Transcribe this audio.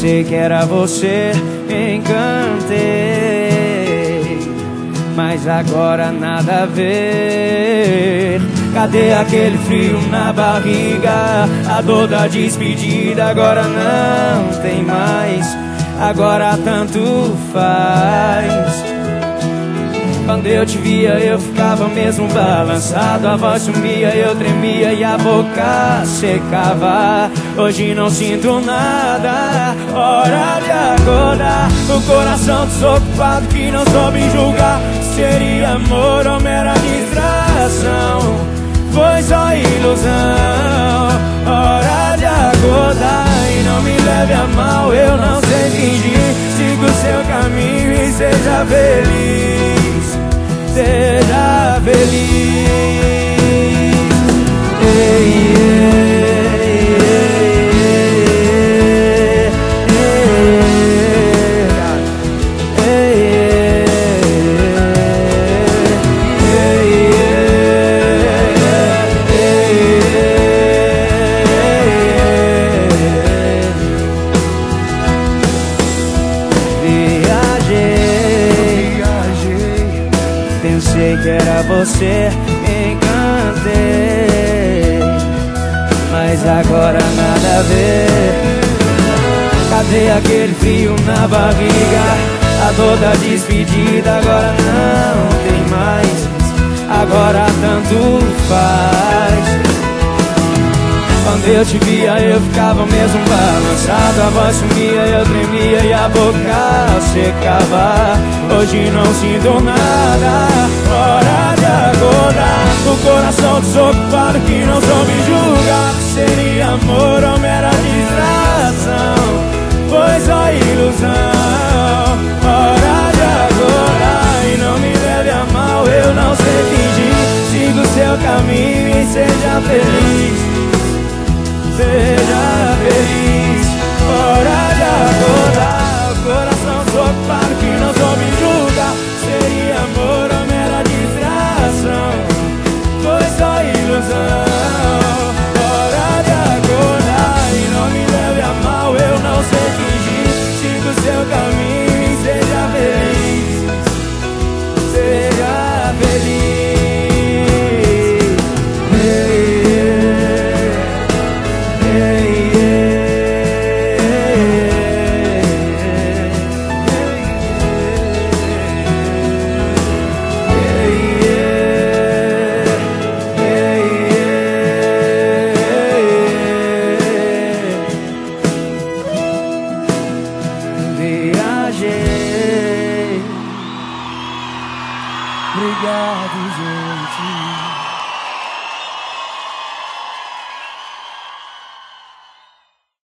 Pensei que era você, encantei, mas agora nada a ver. Cadê aquele frio na barriga? A dor da despedida agora não tem mais. Agora tanto faz. Quando eu te via eu ficava mesmo balançado. A voz sumia, eu tremia e a boca secava. Hoje não sinto nada, hora de acordar. O coração desocupado que não soube julgar. Seria amor ou mera distração? Foi só ilusão. Hora de acordar e não me leve a mal. Eu não sei fingir. Siga o seu caminho e seja feliz. Seja feliz. Pensei que era você, encantei, mas agora nada a ver. Cadê aquele frio na barriga? A dor da despedida agora não tem mais. Agora tanto faz. Quando eu te via eu ficava mesmo balançado. A voz sumia, eu tremia e a boca secava. Hoje não sinto nada, hora de acordar. O coração desocupado que não soube julgar. Seria amor ou mera distração? Foi só ilusão. Hora de acordar e não me leve a mal. Eu não sei fingir. Siga o seu caminho e seja feliz. Seja feliz, hora de acordar. O coração desocupado que não soube julgar. Seria amor ou mera distração? Foi só ilusão. Hora de acordar e não me leve a mal. Eu não sei fingir. Siga o seu caminho e seja feliz. Seja feliz. Viajei. Obrigado, gente.